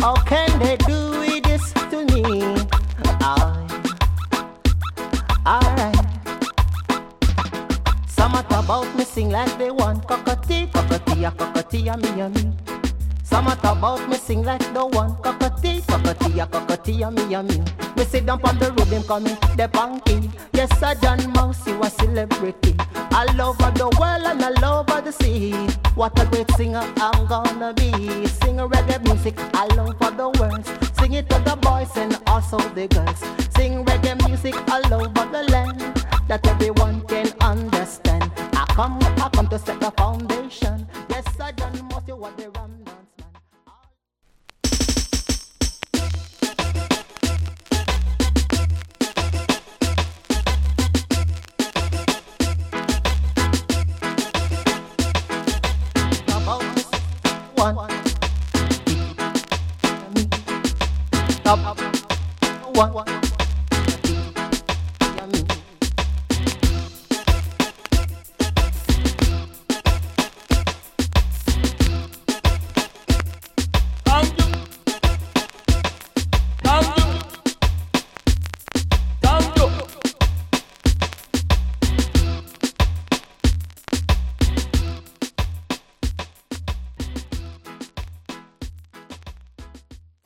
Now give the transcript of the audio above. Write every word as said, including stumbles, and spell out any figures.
How can they do this to me? I, alright. Some talk about me sing like they want cockatee, cockatee, a cockatee, a me a me. Some talk about me sing like the one cockatee, cockatee, a cockatee, a me a me. Me sit down on the road, them call me the punky. Yes, I John Mouse, you a celebrity. All over the world and all over the sea. What a great singer I'm gonna be. Sing reggae music all over the world. Sing it to the boys and also the girls. Sing reggae music all over the land, that everyone can understand. I come, I come to set the foundation. Yes, I John Mouse, you are the ram dance man. One, one, one.